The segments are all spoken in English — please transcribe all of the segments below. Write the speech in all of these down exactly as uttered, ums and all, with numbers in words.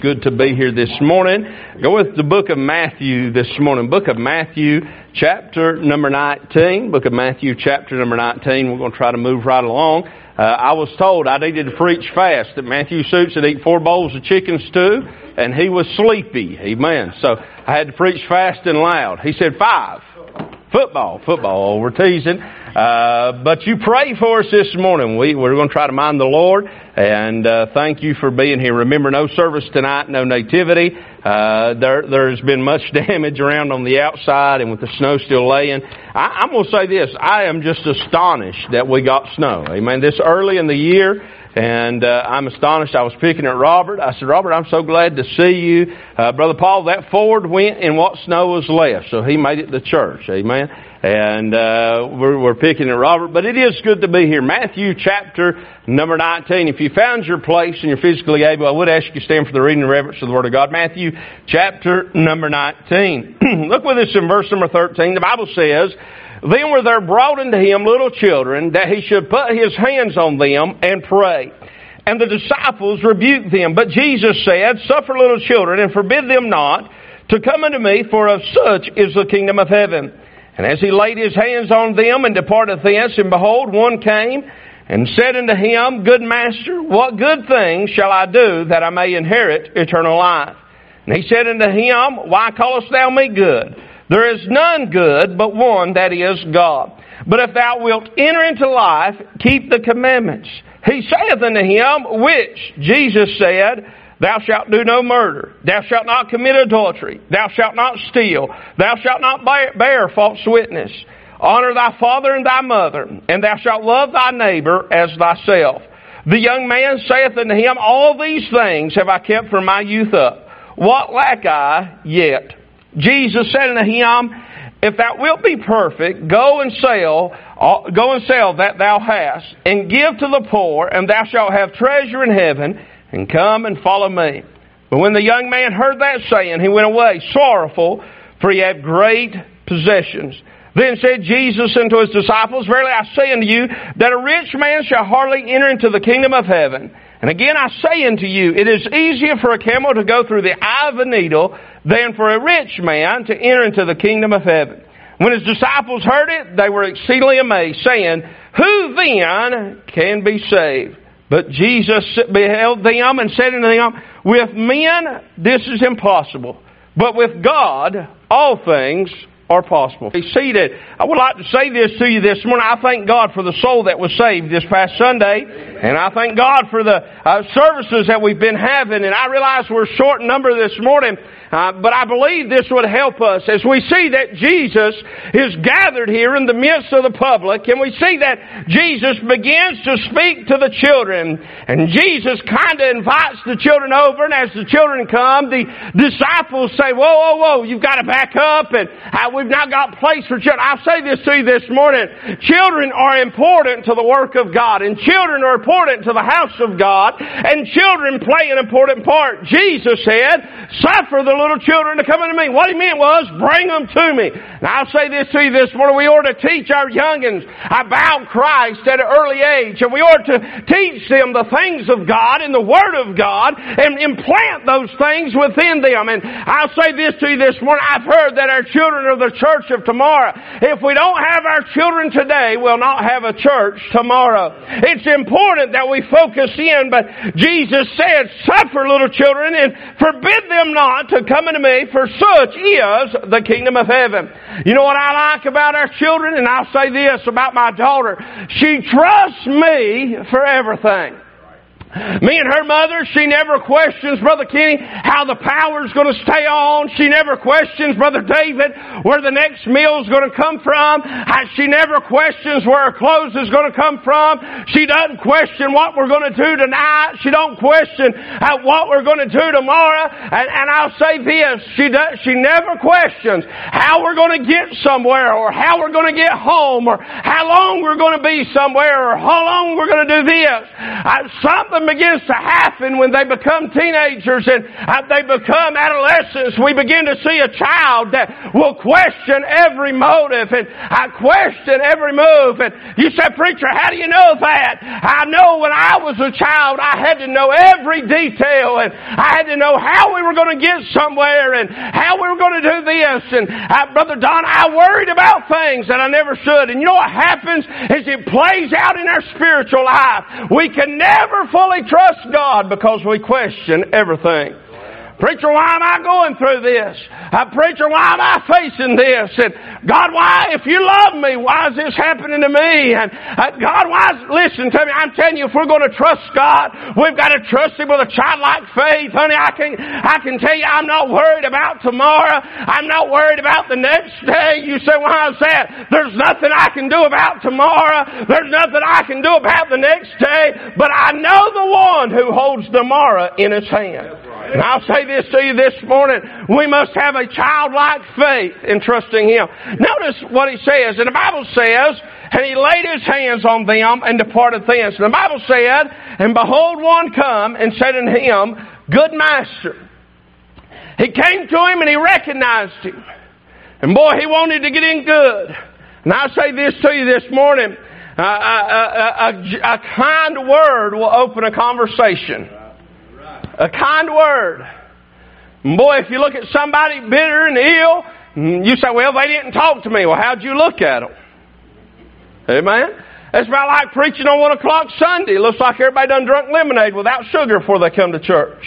Good to be here this morning. Go with the book of Matthew this morning. Book of Matthew, chapter number nineteen. Book of Matthew, chapter number nineteen. We're going to try to move right along. Uh, I was told I needed to preach fast, that Matthew Suits had eaten four bowls of chicken stew, and he was sleepy. Amen. So I had to preach fast and loud. He said five. Football, football. We're teasing. Uh, but you pray for us this morning. We, we're going to try to mind the Lord. And uh, thank you for being here. Remember, no service tonight, no nativity. Uh, there, there's been much damage around on the outside, and with the snow still laying. I, I'm going to say this. I am just astonished that we got snow. Amen. This early in the year. And uh, I'm astonished. I was picking at Robert. I said, Robert, I'm so glad to see you. Uh, Brother Paul, that Ford went in what snow was left. So he made it to church. Amen. And uh, we're, we're picking at Robert. But it is good to be here. Matthew chapter number nineteen. If you found your place and you're physically able, I would ask you to stand for the reading and reverence of the Word of God. Matthew chapter number nineteen. Look with us in verse number thirteen. The Bible says, Then were there brought unto him little children, that he should put his hands on them and pray. And the disciples rebuked them. But Jesus said, Suffer little children, and forbid them not to come unto me, for of such is the kingdom of heaven. And as he laid his hands on them, and departed thence, and behold, one came, and said unto him, Good master, what good thing shall I do, that I may inherit eternal life? And he said unto him, Why callest thou me good? There is none good but one, that is God. But if thou wilt enter into life, keep the commandments. He saith unto him, which Jesus said, Thou shalt do no murder. Thou shalt not commit adultery. Thou shalt not steal. Thou shalt not bear, bear false witness. Honor thy father and thy mother, and thou shalt love thy neighbor as thyself. The young man saith unto him, All these things have I kept from my youth up. What lack I yet? Jesus said unto him, If thou wilt be perfect, go and sell, go and sell that thou hast, and give to the poor, and thou shalt have treasure in heaven, and come and follow me. But when the young man heard that saying, he went away sorrowful, for he had great possessions. Then said Jesus unto his disciples, Verily I say unto you, that a rich man shall hardly enter into the kingdom of heaven. And again I say unto you, it is easier for a camel to go through the eye of a needle than for a rich man to enter into the kingdom of heaven. When his disciples heard it, they were exceedingly amazed, saying, Who then can be saved? But Jesus beheld them and said unto them, With men this is impossible, but with God all things are possible. Be seated. I would like to say this to you this morning. I thank God for the soul that was saved this past Sunday. And I thank God for the uh, services that we've been having. And I realize we're short in number this morning. Uh, but I believe this would help us as we see that Jesus is gathered here in the midst of the public. And we see that Jesus begins to speak to the children. And Jesus kind of invites the children over. And as the children come, the disciples say, Whoa, whoa, whoa, you've got to back up. And uh, we've not got place for children. I'll say this to you this morning. Children are important to the work of God. And children are important to the house of God. And children play an important part. Jesus said, Suffer the little children to come unto me. What he meant was, bring them to me. Now I'll say this to you this morning. We ought to teach our youngins about Christ at an early age. And we ought to teach them the things of God and the Word of God and implant those things within them. And I'll say this to you this morning. I've heard that our children are the church of tomorrow. If we don't have our children today, we'll not have a church tomorrow. It's important that we focus in, but Jesus said, Suffer little children and forbid them not to come unto me, for such is the kingdom of heaven. You know what I like about our children? And I'll say this about my daughter. She trusts me for everything. Me and her mother, she never questions, Brother Kenny, how the power's going to stay on. She never questions, Brother David, where the next meal's going to come from. She never questions where her clothes is going to come from. She doesn't question what we're going to do tonight. She don't question what we're going to do tomorrow. And, and I'll say this, she does, she never questions how we're going to get somewhere, or how we're going to get home, or how long we're going to be somewhere, or how long we're going to do this. Uh, something something begins to happen when they become teenagers and uh, they become adolescents. We begin to see a child that will question every motive and uh, question every move. And you say, preacher, how do you know that? I know when I was a child, I had to know every detail, and I had to know how we were going to get somewhere and how we were going to do this. And uh, Brother Don, I worried about things that I never should. And you know what happens is it plays out in our spiritual life. We can never fully trust God because we question everything. Preacher, why am I going through this? Uh, preacher, why am I facing this? And God, why, if you love me, why is this happening to me? And uh, God, why, is, listen to me, I'm telling you, if we're going to trust God, we've got to trust Him with a childlike faith. Honey, I can, I can tell you I'm not worried about tomorrow. I'm not worried about the next day. You say, why is that? There's nothing I can do about tomorrow. There's nothing I can do about the next day. But I know the one who holds tomorrow in His hand. And I'll say this to you this morning. We must have a childlike faith in trusting Him. Notice what He says. And the Bible says, and He laid His hands on them and departed thence. And the Bible said, and behold, one come and said unto Him, Good Master. He came to Him and He recognized Him. And boy, He wanted to get in good. And I'll say this to you this morning. Uh, a, a, a, a kind word will open a conversation. A kind word. Boy, if you look at somebody bitter and ill, you say, well, they didn't talk to me. Well, how'd you look at them? Amen? It's about like preaching on one o'clock Sunday. It looks like everybody done drunk lemonade without sugar before they come to church.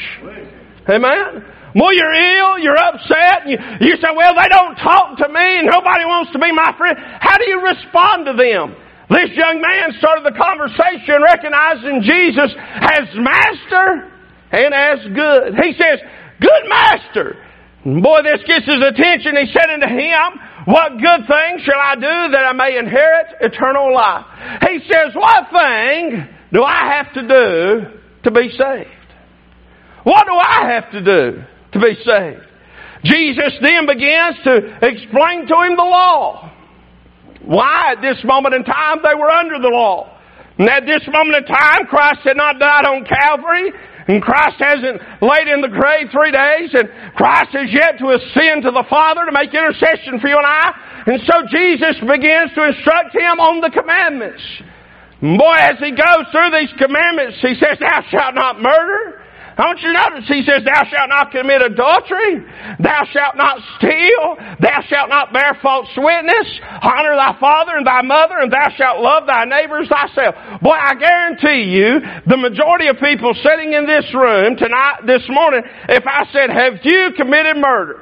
Amen? Boy, you're ill, you're upset, and you, you say, well, they don't talk to me, and nobody wants to be my friend. How do you respond to them? This young man started the conversation recognizing Jesus as Master and as good. He says, Good Master. Boy, this gets his attention. He said unto him, What good thing shall I do that I may inherit eternal life? He says, What thing do I have to do to be saved? What do I have to do to be saved? Jesus then begins to explain to him the law. Why at this moment in time they were under the law. And at this moment in time Christ had not died on Calvary. And Christ hasn't laid in the grave three days. And Christ is yet to ascend to the Father to make intercession for you and I. And so Jesus begins to instruct him on the commandments. And boy, as he goes through these commandments, he says, Thou shalt not murder. I want you to notice, he says, Thou shalt not commit adultery. Thou shalt not steal. Thou shalt not bear false witness. Honor thy father and thy mother, and thou shalt love thy neighbors thyself. Boy, I guarantee you, the majority of people sitting in this room tonight, this morning, if I said, Have you committed murder?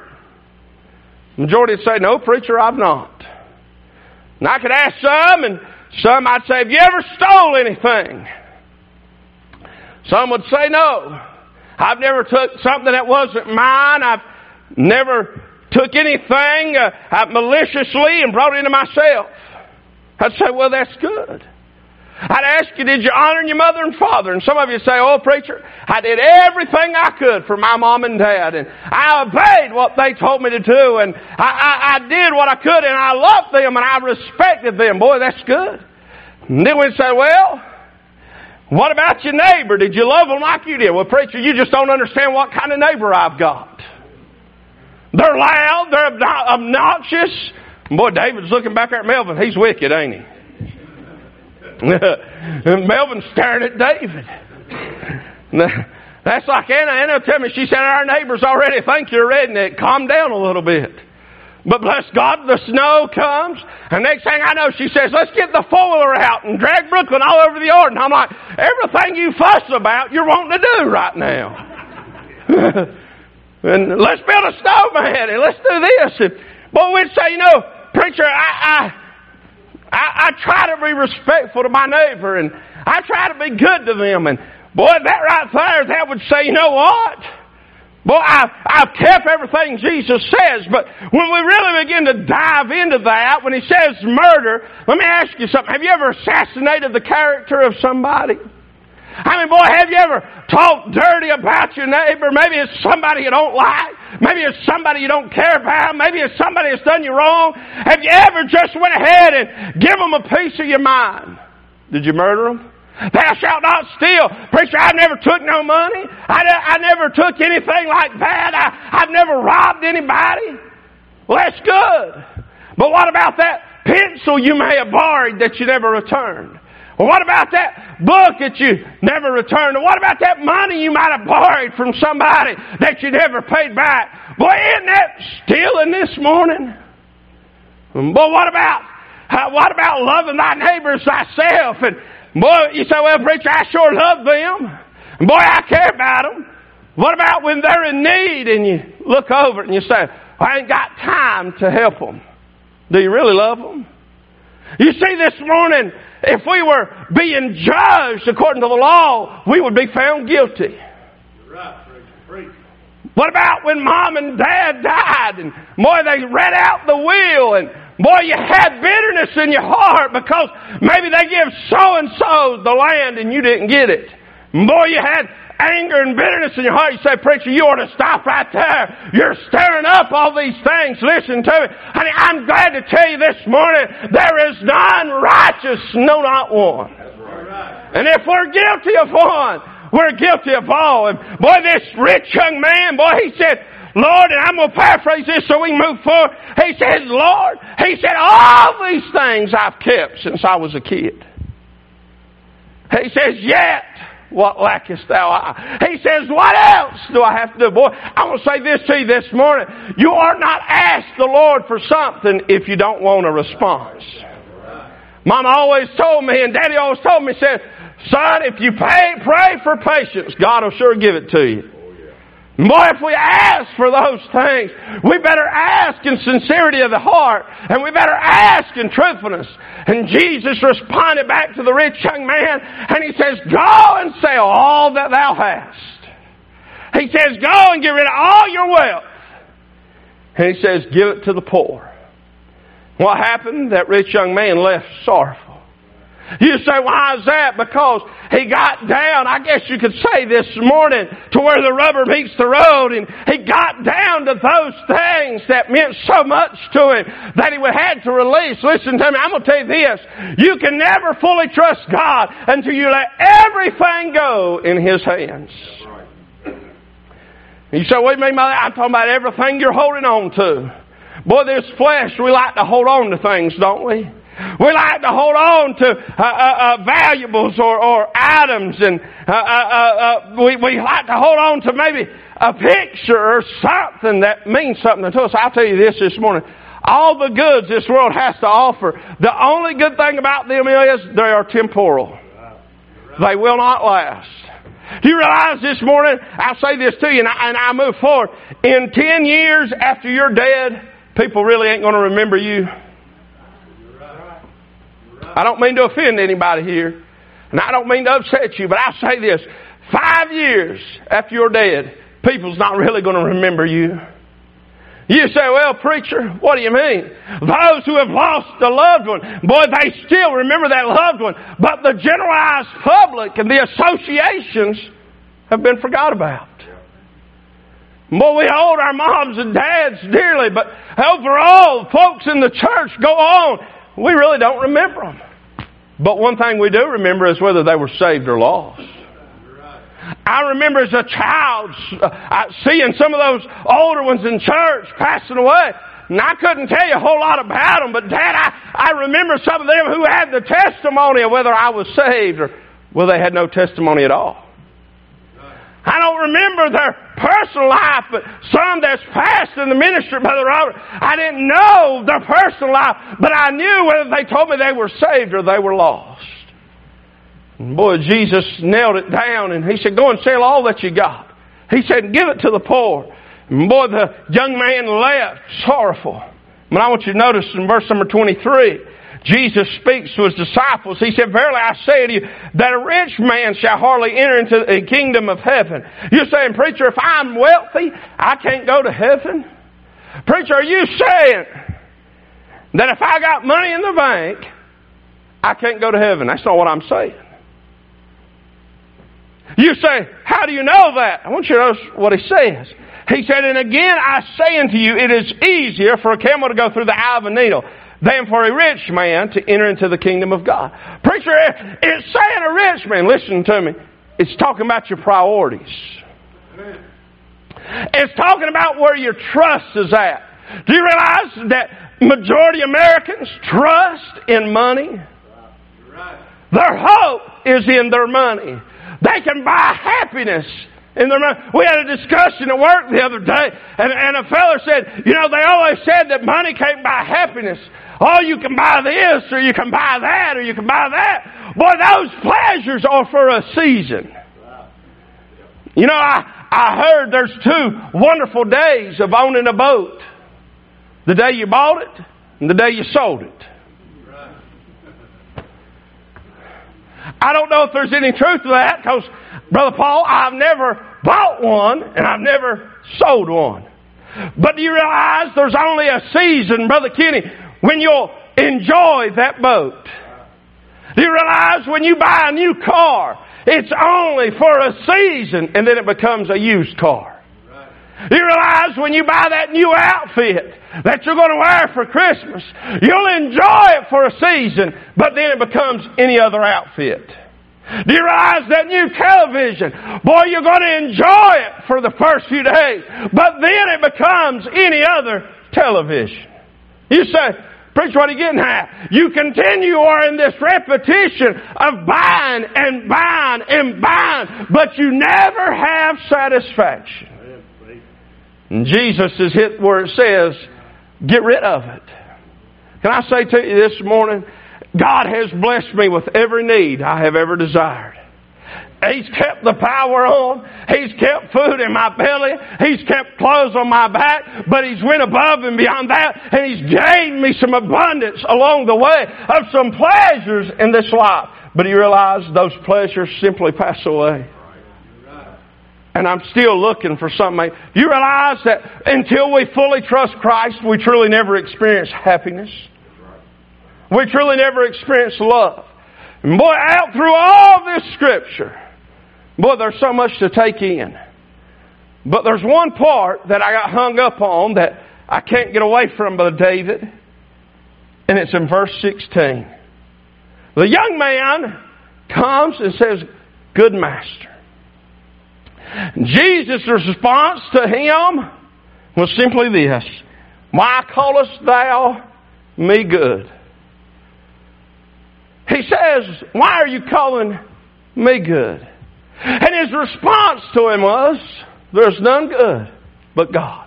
The majority would say, No, preacher, I've not. And I could ask some, and some I'd say, Have you ever stole anything? Some would say, No. I've never took something that wasn't mine. I've never took anything uh, maliciously and brought it into myself. I'd say, well, that's good. I'd ask you, did you honor your mother and father? And some of you say, oh, preacher, I did everything I could for my mom and dad. And I obeyed what they told me to do. And I, I, I did what I could. And I loved them and I respected them. Boy, that's good. And then we'd say, well, what about your neighbor? Did you love them like you did? Well, preacher, you just don't understand what kind of neighbor I've got. They're loud. They're obnoxious. Boy, David's looking back there at Melvin. He's wicked, ain't he? And Melvin's staring at David. That's like Anna. Anna tell me, she said, our neighbors already think you're a redneck. Calm down a little bit. But bless God, the snow comes. And next thing I know, she says, let's get the four-wheeler out and drag Brooklyn all over the yard. And I'm like, everything you fuss about, you're wanting to do right now. And let's build a snowman and let's do this. And boy, we'd say, you know, preacher, I, I, I, I try to be respectful to my neighbor and I try to be good to them. And boy, that right there, that would say, you know what? Boy, I've, I've kept everything Jesus says, but when we really begin to dive into that, when he says murder, let me ask you something. Have you ever assassinated the character of somebody? I mean, boy, have you ever talked dirty about your neighbor? Maybe it's somebody you don't like. Maybe it's somebody you don't care about. Maybe it's somebody that's done you wrong. Have you ever just went ahead and give them a piece of your mind? Did you murder them? Thou shalt not steal. Preacher, I never took no money. I, I never took anything like that. I, I've never robbed anybody. Well, that's good. But what about that pencil you may have borrowed that you never returned? Well, what about that book that you never returned? Or what about that money you might have borrowed from somebody that you never paid back? Boy, isn't that stealing this morning? But what about uh, what about loving thy neighbors thyself? And boy, you say, well, preacher, I sure love them. And boy, I care about them. What about when they're in need and you look over it and you say, I ain't got time to help them? Do you really love them? You see, this morning, if we were being judged according to the law, we would be found guilty. Right, preacher, preacher. What about when mom and dad died and boy, they read out the will and boy, you had bitterness in your heart because maybe they give so-and-so the land and you didn't get it. Boy, you had anger and bitterness in your heart. You say, preacher, you ought to stop right there. You're stirring up all these things. Listen to me. Honey, I'm glad to tell you this morning, there is none righteous, no, not one. Right. And if we're guilty of one, we're guilty of all. And boy, this rich young man, boy, he said, Lord, and I'm going to paraphrase this so we can move forward. He said, Lord, he said, all these things I've kept since I was a kid. He says, yet, what lackest thou? He says, what else do I have to do? Boy, I want to say this to you this morning. You ought not ask the Lord for something if you don't want a response. Mama always told me, and Daddy always told me, said, son, if you pay, pray for patience, God will sure give it to you. Boy, if we ask for those things, we better ask in sincerity of the heart, and we better ask in truthfulness. And Jesus responded back to the rich young man, and he says, go and sell all that thou hast. He says, go and get rid of all your wealth. And he says, give it to the poor. What happened? That rich young man left sorrowful. You say, why is that? Because he got down, I guess you could say this morning, to where the rubber meets the road, and he got down to those things that meant so much to him that he would have to release. Listen to me, I'm going to tell you this. You can never fully trust God until you let everything go in His hands. You say, what do you mean by that? I'm talking about everything you're holding on to. Boy, this flesh, we like to hold on to things, don't we? We like to hold on to uh, uh, uh, valuables or, or items, and uh, uh, uh, we, we like to hold on to maybe a picture or something that means something to us. I'll tell you this this morning. All the goods this world has to offer, the only good thing about them is they are temporal. They will not last. Do you realize this morning, I'll say this to you, and I, and I move forward. In ten years after you're dead, people really ain't going to remember you. I don't mean to offend anybody here, and I don't mean to upset you, but I'll say this. Five years after you're dead, people's not really going to remember you. You say, well, preacher, what do you mean? Those who have lost a loved one, boy, they still remember that loved one, but the generalized public and the associations have been forgot about. Boy, we hold our moms and dads dearly, but overall, folks in the church go on. We really don't remember them. But one thing we do remember is whether they were saved or lost. I remember as a child uh, seeing some of those older ones in church passing away. And I couldn't tell you a whole lot about them, but Dad, I, I remember some of them who had the testimony of whether I was saved or whether they had no testimony at all. I don't remember their personal life, but some that's passed in the ministry, Brother Robert, I didn't know their personal life, but I knew whether they told me they were saved or they were lost. And boy, Jesus nailed it down, and He said, go and sell all that you got. He said, give it to the poor. And boy, the young man left sorrowful. But I want you to notice in verse number twenty-three, Jesus speaks to His disciples. He said, verily I say to you, that a rich man shall hardly enter into the kingdom of heaven. You're saying, preacher, if I'm wealthy, I can't go to heaven? Preacher, are you saying that if I got money in the bank, I can't go to heaven? That's not what I'm saying. You say, how do you know that? I want you to notice what He says. He said, and again I say unto you, it is easier for a camel to go through the eye of a needle than for a rich man to enter into the kingdom of God. Preacher, it's saying a rich man. Listen to me. It's talking about your priorities. It's talking about where your trust is at. Do you realize that majority of Americans trust in money? Their hope is in their money. They can buy happiness in their money. We had a discussion at work the other day, and, and a fellow said, you know, they always said that money can't buy happiness. Oh, you can buy this, or you can buy that, or you can buy that. Boy, those pleasures are for a season. You know, I, I heard there's two wonderful days of owning a boat. The day you bought it, and the day you sold it. I don't know if there's any truth to that, because, Brother Paul, I've never bought one, and I've never sold one. But do you realize there's only a season, Brother Kenny, when you'll enjoy that boat? Do you realize when you buy a new car, it's only for a season, and then it becomes a used car? Do you realize when you buy that new outfit that you're going to wear for Christmas, you'll enjoy it for a season, but then it becomes any other outfit? Do you realize that new television? Boy, you're going to enjoy it for the first few days, but then it becomes any other television. You say, preacher, what are you getting at? You continue or in this repetition of buying and buying and buying, but you never have satisfaction. And Jesus is hit where it says, get rid of it. Can I say to you this morning, God has blessed me with every need I have ever desired. He's kept the power on. He's kept food in my belly. He's kept clothes on my back. But He's went above and beyond that. And He's gained me some abundance along the way of some pleasures in this life. But you realize those pleasures simply pass away. And I'm still looking for something. You realize that until we fully trust Christ, we truly never experience happiness. We truly never experience love. And boy, out through all this Scripture, boy, there's so much to take in. But there's one part that I got hung up on that I can't get away from, Brother David. And it's in verse sixteen. The young man comes and says, good master. Jesus' response to him was simply this: why callest thou me good? He says, why are you calling me good? And his response to him was, there's none good but God.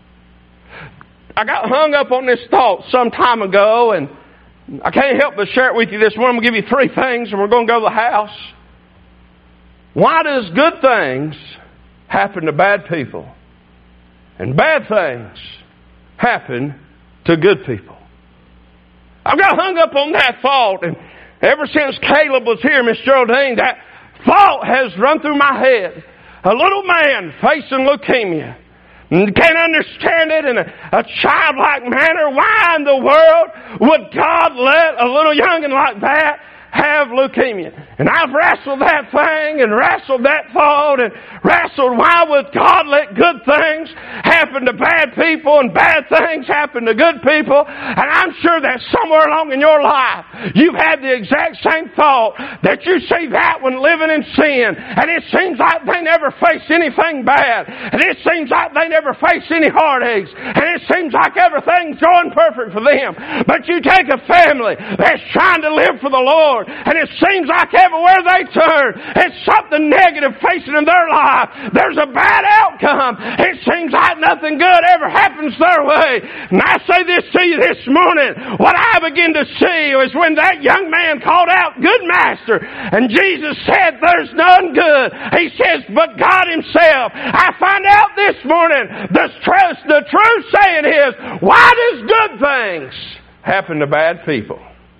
I got hung up on this thought some time ago, and I can't help but share it with you this morning. I'm going to give you three things, and we're going to go to the house. Why does good things happen to bad people, and bad things happen to good people? I've got hung up on that thought, and ever since Caleb was here, Miss Geraldine, that thought has run through my head. A little man facing leukemia, can't understand it in a, a childlike manner. Why in the world would God let a little youngin' like that have leukemia? And I've wrestled that thing and wrestled that thought and wrestled, why would God let good things happen to bad people and bad things happen to good people? And I'm sure that somewhere along in your life you've had the exact same thought, that you see that one living in sin, and it seems like they never face anything bad, and it seems like they never face any heartaches, and it seems like everything's going perfect for them. But you take a family that's trying to live for the Lord, and it seems like everywhere they turn, it's something negative facing in their life. There's a bad outcome. It seems like nothing good ever happens their way. And I say this to you this morning. What I begin to see is when that young man called out, good master, and Jesus said, there's none good. He says, but God Himself. I find out this morning, the true, the true saying is, why does good things happen to bad people?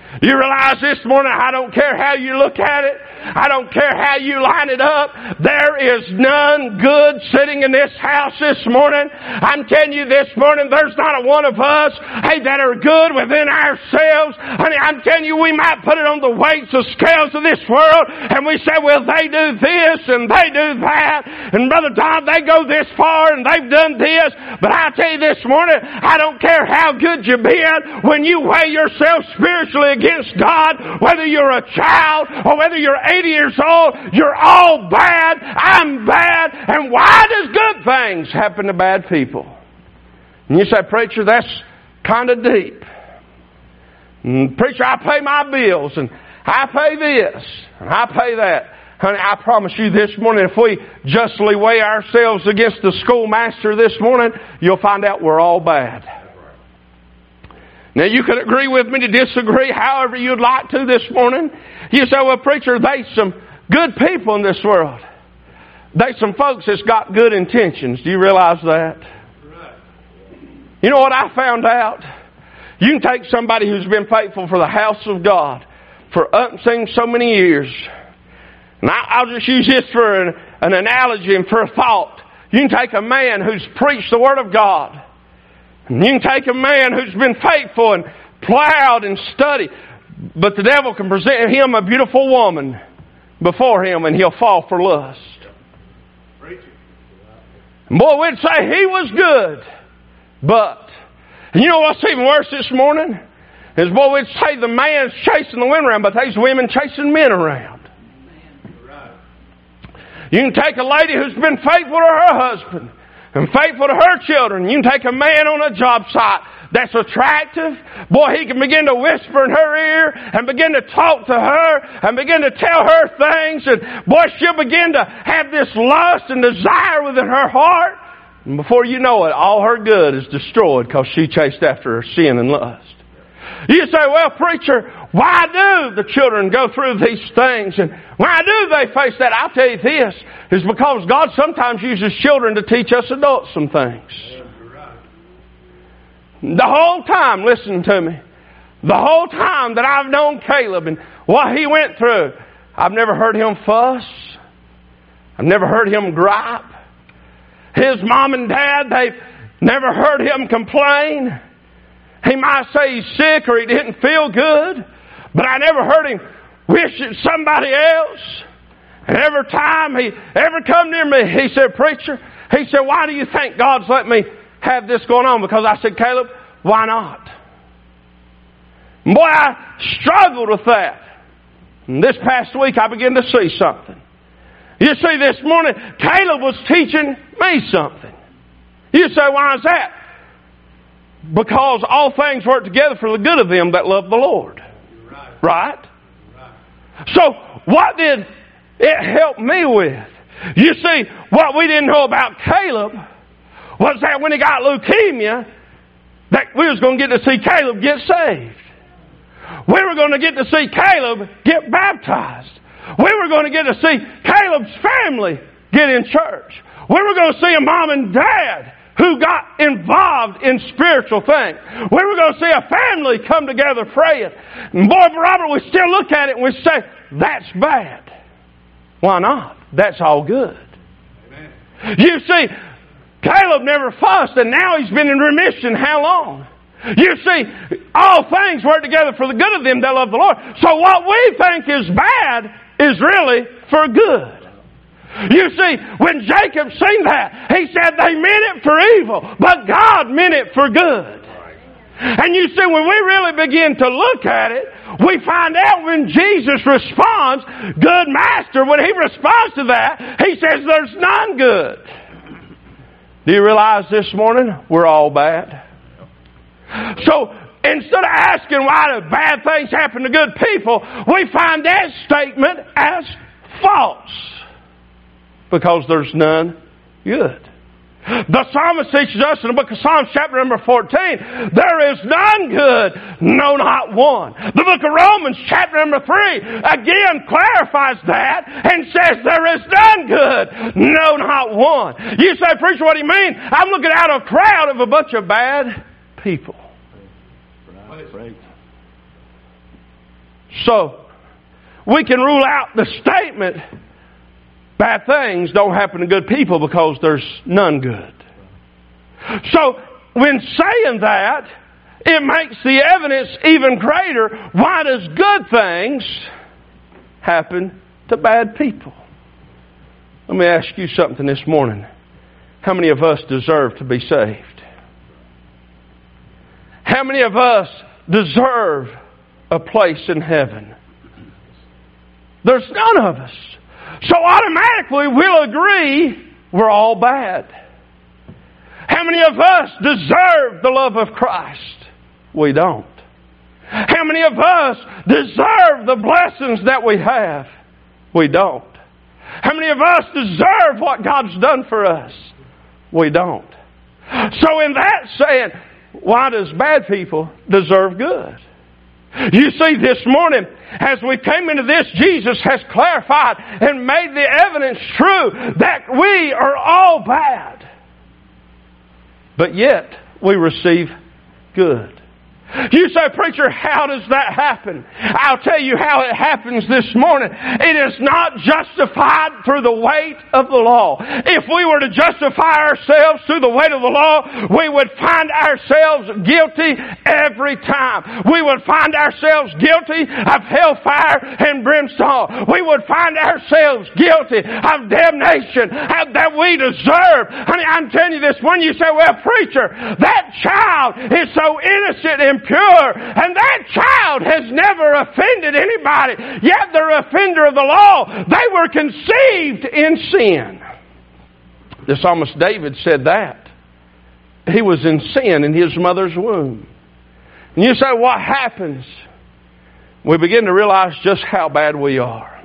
You realize this morning, I don't care how you look at it. I don't care how you line it up. There is none good sitting in this house this morning. I'm telling you this morning, there's not a one of us, hey, that are good within ourselves. Honey, I'm telling you, we might put it on the weights of scales of this world, and we say, well, they do this, and they do that. And Brother Don, they go this far, and they've done this. But I tell you this morning, I don't care how good you've been, when you weigh yourself spiritually against God, whether you're a child or whether you're eighty years old, you're all bad. I'm bad. And why does good things happen to bad people? And you say, preacher, that's kind of deep. And, preacher, I pay my bills, and I pay this, and I pay that. Honey, I promise you this morning, if we justly weigh ourselves against the schoolmaster this morning, you'll find out we're all bad. Now, you can agree with me to disagree however you'd like to this morning. You say, well, preacher, there's some good people in this world. There's some folks that's got good intentions. Do you realize that? You know what I found out? You can take somebody who's been faithful for the house of God for umpteen so many years. And I, I'll just use this for an, an analogy and for a thought. You can take a man who's preached the Word of God. And you can take a man who's been faithful and plowed and studied. But the devil can present him a beautiful woman before him, and he'll fall for lust. And boy, we'd say he was good. But, and you know what's even worse this morning? Is, boy, we'd say the man's chasing the women around, but there's women chasing men around. You can take a lady who's been faithful to her husband and faithful to her children. You can take a man on a job site that's attractive. Boy, he can begin to whisper in her ear and begin to talk to her and begin to tell her things. And boy, she'll begin to have this lust and desire within her heart. And before you know it, all her good is destroyed because she chased after her sin and lust. You say, well, preacher, why do the children go through these things? And why do they face that? I'll tell you this, is because God sometimes uses children to teach us adults some things. The whole time, listen to me, the whole time that I've known Caleb and what he went through, I've never heard him fuss. I've never heard him gripe. His mom and dad, they've never heard him complain. He might say he's sick or he didn't feel good, but I never heard him wish at somebody else. And every time he ever come near me, he said, preacher, he said, why do you think God's let me have this going on? Because I said, Caleb, why not? And boy, I struggled with that. And this past week, I began to see something. You see, this morning, Caleb was teaching me something. You say, why is that? Because all things work together for the good of them that love the Lord. Right? right? right. So, what did it help me with? You see, what we didn't know about Caleb was that when he got leukemia, that we was going to get to see Caleb get saved. We were going to get to see Caleb get baptized. We were going to get to see Caleb's family get in church. We were going to see a mom and dad who got involved in spiritual things. We were going to see a family come together praying. And boy, Robert, we still look at it and we say, that's bad. Why not? That's all good. Amen. You see, Caleb never fussed, and now he's been in remission how long? You see, all things work together for the good of them that love the Lord. So what we think is bad is really for good. You see, when Jacob seen that, he said they meant it for evil, but God meant it for good. And you see, when we really begin to look at it, we find out when Jesus responds, good master, when he responds to that, he says there's none good. Do you realize this morning we're all bad? So instead of asking why do bad things happen to good people, we find that statement as false. Because there's none good. The psalmist teaches us in the book of Psalms chapter number fourteen, there is none good, no not one. The book of Romans chapter number three again clarifies that and says there is none good, no not one. You say, preacher, what do you mean? I'm looking at a crowd of a bunch of bad people. Right. So, we can rule out the statement, bad things don't happen to good people because there's none good. So, when saying that, it makes the evidence even greater. Why does good things happen to bad people? Let me ask you something this morning. How many of us deserve to be saved? How many of us deserve a place in heaven? There's none of us. So automatically we'll agree we're all bad. How many of us deserve the love of Christ? We don't. How many of us deserve the blessings that we have? We don't. How many of us deserve what God's done for us? We don't. So in that saying, why does bad people deserve good? You see, this morning, as we came into this, Jesus has clarified and made the evidence true that we are all bad. But yet, we receive good. You say, preacher, how does that happen? I'll tell you how it happens this morning. It is not justified through the weight of the law. If we were to justify ourselves through the weight of the law, we would find ourselves guilty every time. We would find ourselves guilty of hellfire and brimstone. We would find ourselves guilty of damnation that we deserve. Honey, I'm telling you this, when you say, well, preacher, that child is so innocent and pure, and that child has never offended anybody, yet they're offender of the law. They were conceived in sin. The psalmist David said that. He was in sin in his mother's womb. And you say, what happens? We begin to realize just how bad we are.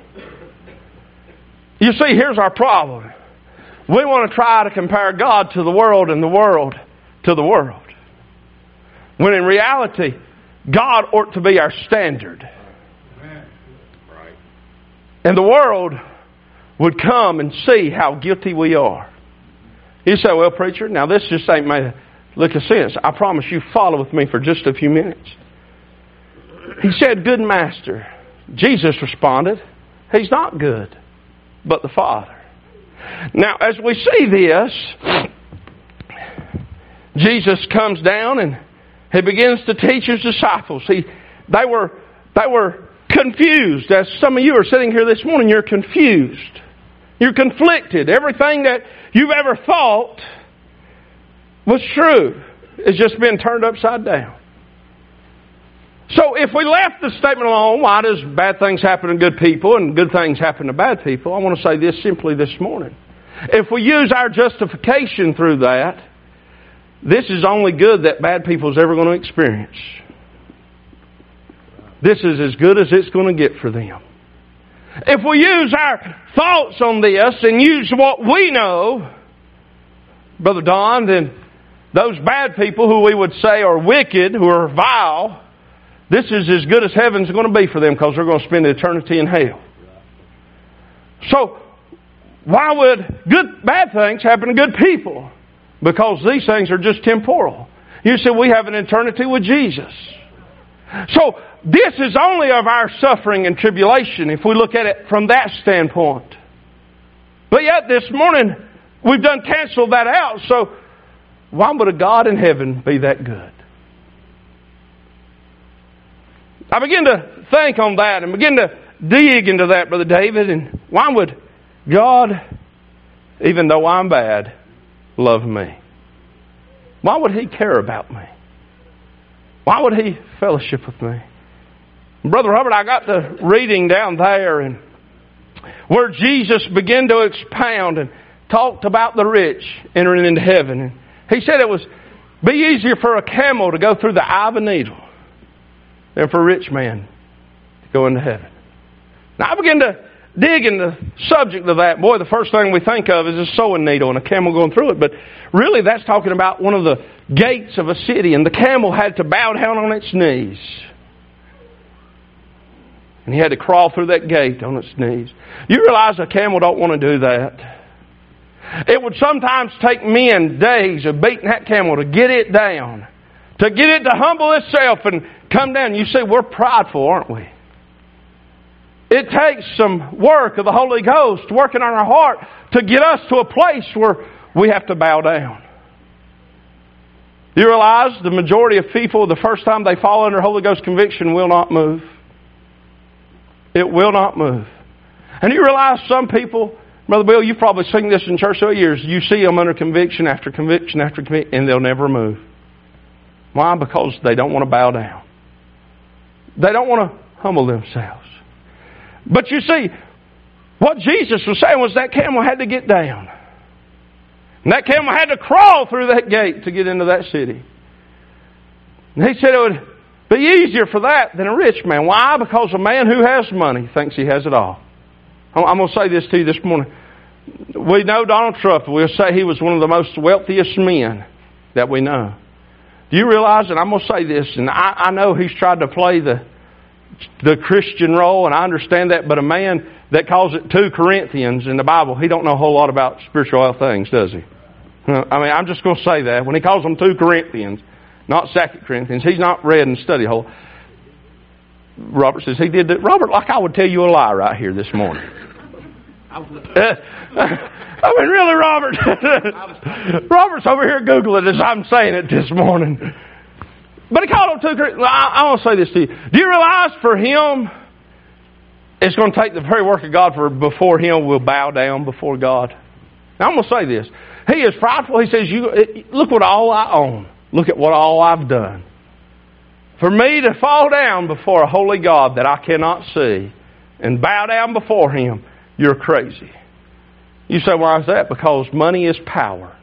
You see, here's our problem. We want to try to compare God to the world and the world to the world. When in reality, God ought to be our standard. Right. And the world would come and see how guilty we are. You say, well, preacher, now this just ain't made a lick of sense. I promise you, follow with me for just a few minutes. He said, good master. Jesus responded, he's not good, but the Father. Now, as we see this, Jesus comes down and he begins to teach his disciples. He, they were, they were confused. As some of you are sitting here this morning, you're confused. You're conflicted. Everything that you've ever thought was true has just been turned upside down. So if we left the statement alone, why does bad things happen to good people and good things happen to bad people? I want to say this simply this morning. If we use our justification through that, this is only good that bad people's ever going to experience. This is as good as it's going to get for them. If we use our thoughts on this and use what we know, Brother Don, then those bad people who we would say are wicked, who are vile, this is as good as heaven's going to be for them because they're going to spend eternity in hell. So, why would good bad things happen to good people? Because these things are just temporal. You see, we have an eternity with Jesus. So, this is only of our suffering and tribulation if we look at it from that standpoint. But yet this morning, we've done canceled that out. So, why would a God in heaven be that good? I begin to think on that and begin to dig into that, Brother David. And why would God, even though I'm bad, love me? Why would He care about me? Why would He fellowship with me? Brother Robert, I got to reading down there and where Jesus began to expound and talked about the rich entering into heaven. And He said it was be easier for a camel to go through the eye of a needle than for a rich man to go into heaven. Now I began to dig in the subject of that. Boy, the first thing we think of is a sewing needle and a camel going through it. But really that's talking about one of the gates of a city. And the camel had to bow down on its knees. And he had to crawl through that gate on its knees. You realize a camel don't want to do that. It would sometimes take men days of beating that camel to get it down. To get it to humble itself and come down. You see, we're prideful, aren't we? It takes some work of the Holy Ghost working on our heart to get us to a place where we have to bow down. You realize the majority of people, the first time they fall under Holy Ghost conviction, will not move. It will not move. And you realize some people, Brother Bill, you've probably seen this in church for years. You see them under conviction after conviction after conviction, and they'll never move. Why? Because they don't want to bow down. They don't want to humble themselves. But you see, what Jesus was saying was that camel had to get down. And that camel had to crawl through that gate to get into that city. And he said it would be easier for that than a rich man. Why? Because a man who has money thinks he has it all. I'm going to say this to you this morning. We know Donald Trump. We'll say he was one of the most wealthiest men that we know. Do you realize, and I'm going to say this, and I, I know he's tried to play the the Christian role, and I understand that, but a man that calls it two Corinthians in the Bible, he don't know a whole lot about spiritual things, does he? I mean, I'm just going to say that. When he calls them two Corinthians, not Second Corinthians, he's not read and studied whole. Robert says he did that. Robert, like I would tell you a lie right here this morning. I mean, really, Robert? Robert's over here Googling as I'm saying it this morning. But he called them two Corinthians. I, I want to say this to you. Do you realize for him, it's going to take the very work of God for before him will bow down before God? Now, I'm going to say this. He is prideful. He says, "You look what all I own. Look at what all I've done. For me to fall down before a holy God that I cannot see and bow down before Him, you're crazy." You say, why is that? Because money is power.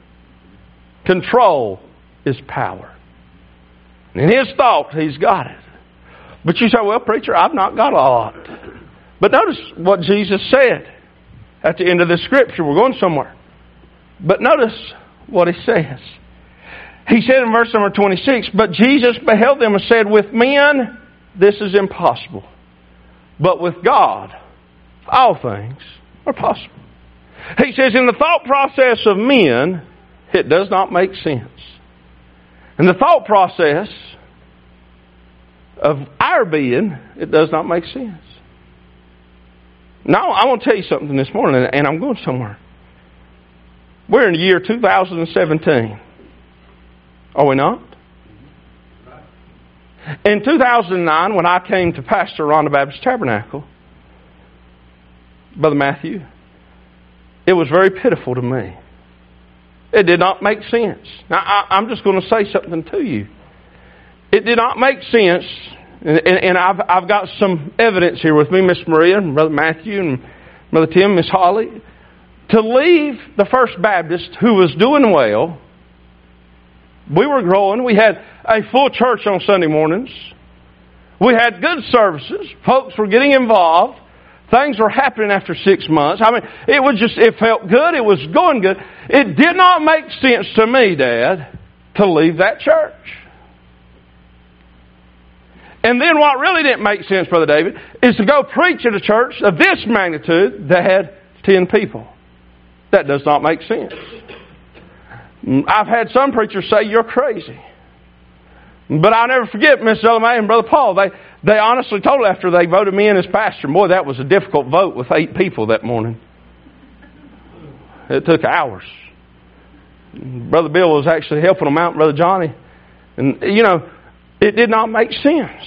Control is power. In his thought, he's got it. But you say, well, preacher, I've not got a lot. But notice what Jesus said at the end of the scripture. We're going somewhere. But notice what he says. He said in verse number twenty-six, "But Jesus beheld them and said, with men this is impossible. But with God all things are possible." He says in the thought process of men, it does not make sense. In the thought process of our being, it does not make sense. Now, I want to tell you something this morning, and I'm going somewhere. We're in the year two thousand seventeen. Are we not? In two thousand nine, when I came to pastor Rhonda Baptist Tabernacle, Brother Matthew, it was very pitiful to me. It did not make sense. Now, I, I'm just going to say something to you. It did not make sense, and, and, and I've, I've got some evidence here with me, Miss Maria, and Brother Matthew, and Brother Tim, Miss Holly, to leave the First Baptist, who was doing well. We were growing. We had a full church on Sunday mornings. We had good services. Folks were getting involved. Things were happening after six months. I mean, it was just, it felt good. It was going good. It did not make sense to me, Dad, to leave that church. And then what really didn't make sense, Brother David, is to go preach at a church of this magnitude that had ten people. That does not make sense. I've had some preachers say, you're crazy. But I'll never forget Miss Ella May and Brother Paul. They they honestly told after they voted me in as pastor, boy, that was a difficult vote with eight people that morning. It took hours. Brother Bill was actually helping them out, Brother Johnny. And, you know, it did not make sense.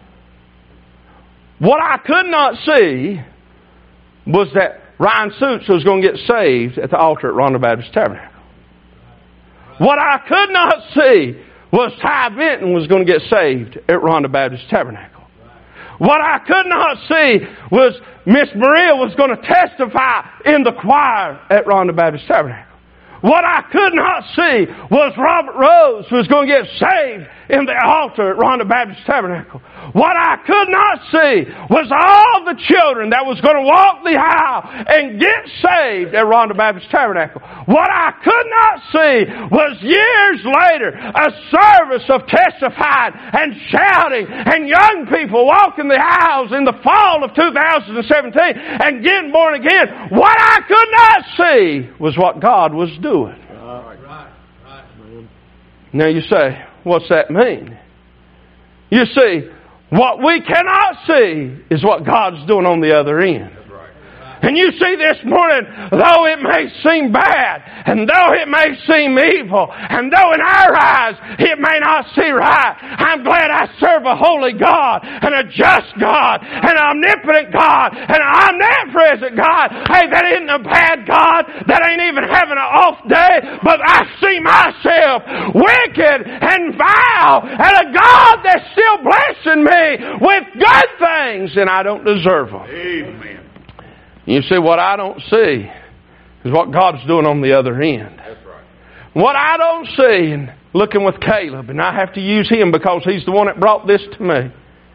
What I could not see was that Ryan Suits was going to get saved at the altar at Rhonda Baptist Tabernacle. What I could not see was Ty Benton was going to get saved at Rhonda Baptist Tabernacle. What I could not see was Miss Maria was going to testify in the choir at Rhonda Baptist Tabernacle. What I could not see was Robert Rose was going to get saved in the altar at Rhonda Baptist Tabernacle. What I could not see was all the children that was going to walk the aisle and get saved at Rhonda Baptist Tabernacle. What I could not see was years later a service of testifying and shouting and young people walking the aisles in the fall of two thousand seventeen and getting born again. What I could not see was what God was doing. Doing. Right, right, right. Now you say, what's that mean? You see, What we cannot see is what God's doing on the other end. And you see this morning, though it may seem bad, and though it may seem evil, and though in our eyes it may not seem right, I'm glad I serve a holy God, and a just God, and an omnipotent God, and an omnipresent God. Hey, that isn't a bad God. That ain't even having an off day. But I see myself wicked and vile, and a God that's still blessing me with good things, and I don't deserve them. Amen. You see, what I don't see is what God's doing on the other end. That's right. What I don't see, and looking with Caleb, and I have to use him because he's the one that brought this to me,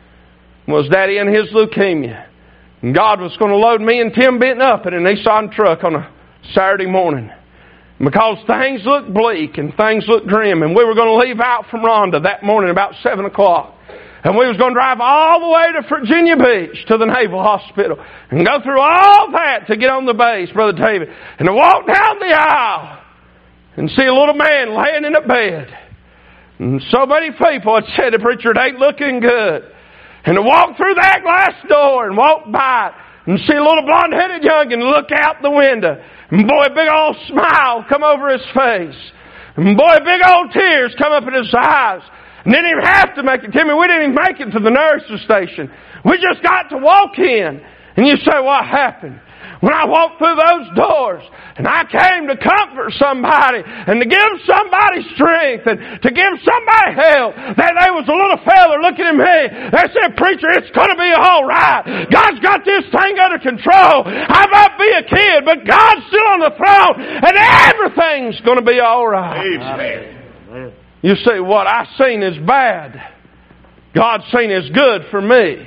was Daddy and his leukemia. And God was going to load me and Tim Benton up in a Nissan truck on a Saturday morning. Because things looked bleak and things looked grim, and we were going to leave out from Rhonda that morning about seven o'clock. And we was going to drive all the way to Virginia Beach to the Naval Hospital and go through all that to get on the base, Brother David. And to walk down the aisle and see a little man laying in a bed. And so many people had said, the preacher, it ain't looking good. And to walk through that glass door and walk by it and see a little blonde-headed youngin' look out the window. And boy, a big old smile come over his face. And boy, big old tears come up in his eyes. And didn't even have to make it, Timmy. We didn't even make it to the nurse's station. We just got to walk in. And you say, what happened? When I walked through those doors, and I came to comfort somebody, and to give somebody strength, and to give somebody help, that there was a little fella looking at me that said, preacher, it's going to be all right. God's got this thing under control. I might be a kid, but God's still on the throne, and everything's going to be all right. Amen. You see, what I seen is bad. God's seen is good for me.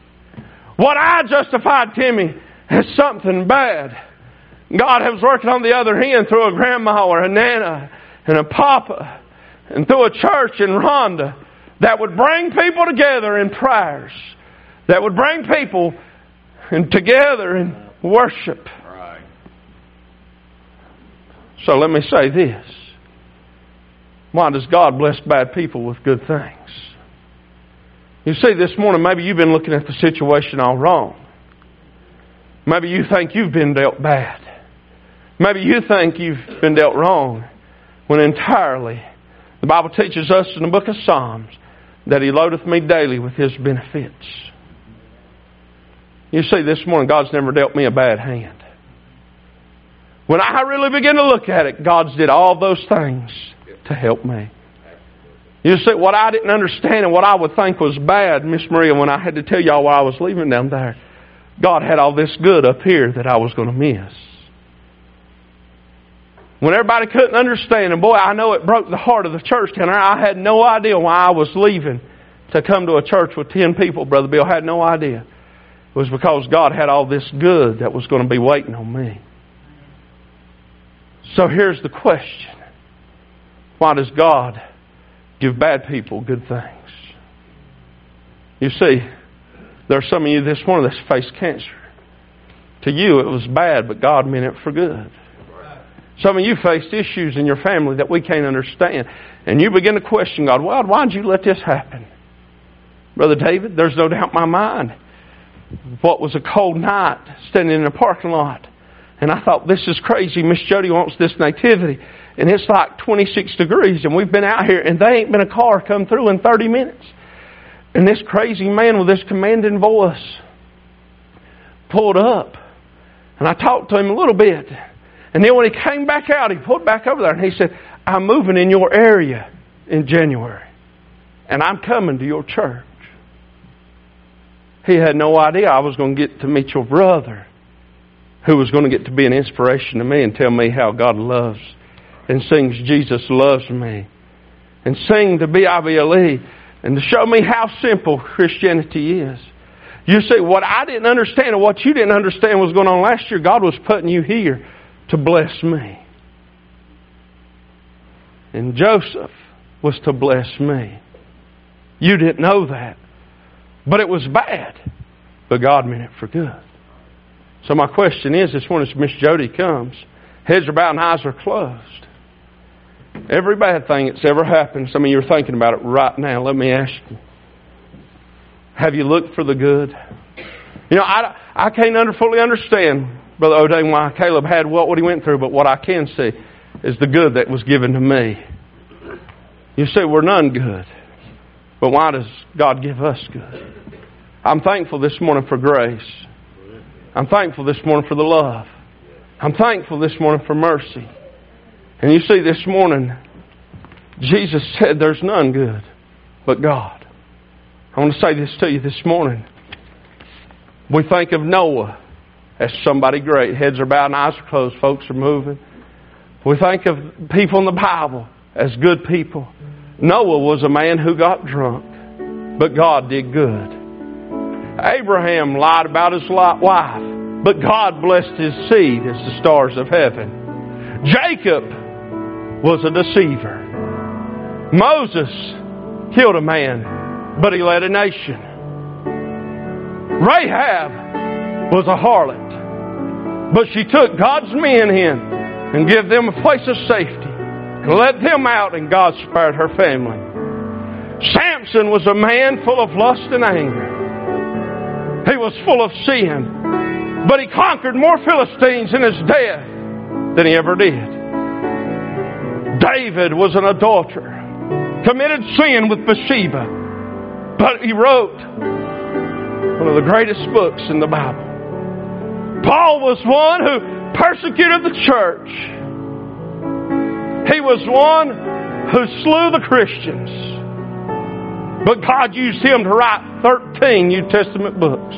What I justified, Timmy, as something bad, God was working on the other end through a grandma or a nana and a papa and through a church in Rhonda that would bring people together in prayers, that would bring people together in worship. Right. So let me say this. Why does God bless bad people with good things? You see, this morning, maybe you've been looking at the situation all wrong. Maybe you think you've been dealt bad. Maybe you think you've been dealt wrong. When entirely, the Bible teaches us in the book of Psalms that He loadeth me daily with His benefits. You see, this morning, God's never dealt me a bad hand. When I really begin to look at it, God's did all those things to help me. You see, what I didn't understand and what I would think was bad, Miss Maria, when I had to tell y'all why I was leaving down there, God had all this good up here that I was going to miss. When everybody couldn't understand, and boy, I know it broke the heart of the church down there. I had no idea why I was leaving to come to a church with ten people, Brother Bill. I had no idea. It was because God had all this good that was going to be waiting on me. So here's the question. Why does God give bad people good things? You see, there are some of you this morning that's faced cancer. To you it was bad, but God meant it for good. Some of you faced issues in your family that we can't understand. And you begin to question God, well, why did you let this happen? Brother David, there's no doubt in my mind. What was a cold night standing in a parking lot. And I thought, this is crazy. Miss Jody wants this nativity. And it's like twenty-six degrees. And we've been out here and there ain't been a car come through in thirty minutes. And this crazy man with this commanding voice pulled up. And I talked to him a little bit. And then when he came back out, he pulled back over there and he said, I'm moving in your area in January. And I'm coming to your church. He had no idea I was going to get to meet your brother, who was going to get to be an inspiration to me and tell me how God loves and sings Jesus loves me. And sing the B I B L E and to show me how simple Christianity is. You see, what I didn't understand and what you didn't understand was going on last year, God was putting you here to bless me. And Joseph was to bless me. You didn't know that. But it was bad. But God meant it for good. So my question is, this morning as Miss Jody comes, heads are bowed and eyes are closed. Every bad thing that's ever happened, some of you are thinking about it right now. Let me ask you, Have you looked for the good? You know, I, I can't under, fully understand, Brother O'Dane, why Caleb had what, what he went through, but what I can see is the good that was given to me. You say we're none good, but why does God give us good? I'm thankful this morning for grace. I'm thankful this morning for the love. I'm thankful this morning for mercy. And you see, this morning, Jesus said there's none good but God. I want to say this to you this morning. We think of Noah as somebody great. Heads are bowed and eyes are closed. Folks are moving. We think of people in the Bible as good people. Noah was a man who got drunk, but God did good. Abraham lied about his wife, but God blessed his seed as the stars of heaven. Jacob was a deceiver. Moses killed a man, but he led a nation. Rahab was a harlot, but she took God's men in and gave them a place of safety and let them out, and God spared her family. Samson was a man full of lust and anger. He was full of sin, but he conquered more Philistines in his death than he ever did. David was an adulterer, committed sin with Bathsheba, but he wrote one of the greatest books in the Bible. Paul was one who persecuted the church. He was one who slew the Christians. But God used him to write thirteen New Testament books.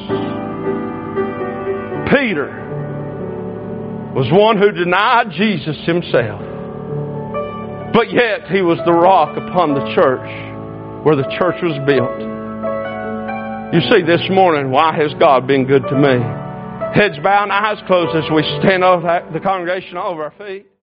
Peter was one who denied Jesus himself. But yet he was the rock upon the church where the church was built. You see, this morning, why has God been good to me? Heads bowed and eyes closed as we stand over the congregation all over our feet.